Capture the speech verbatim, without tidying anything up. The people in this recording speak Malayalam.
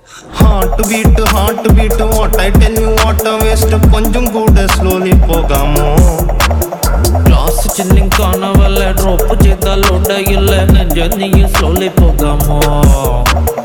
heart beat heart beat what I tell you what a waste കൊഞ്ചും കൂടെ സ്ലോലി പോകാമോ ക്ലാസ് ചില്ലിങ് കാണാൻ വല്ല ഡ്രോപ്പ് ചെയ്താൽ ഉടയില്ല നെഞ്ച നീ സ്ലോലി പോകാമോ